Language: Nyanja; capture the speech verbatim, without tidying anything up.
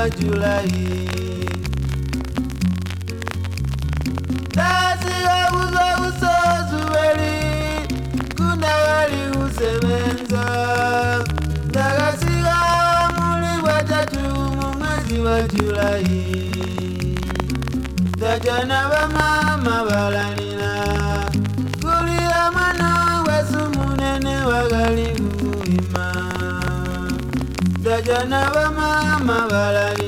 wa Julai. Dasi ya uzo uso zuweli, kuna wali usemenza. Dagasi ya muli watatu mwezi wa Julai. Dajana wa mama balanina, kulia mano wesu munene wagali ima. Dajana wa mama balanina.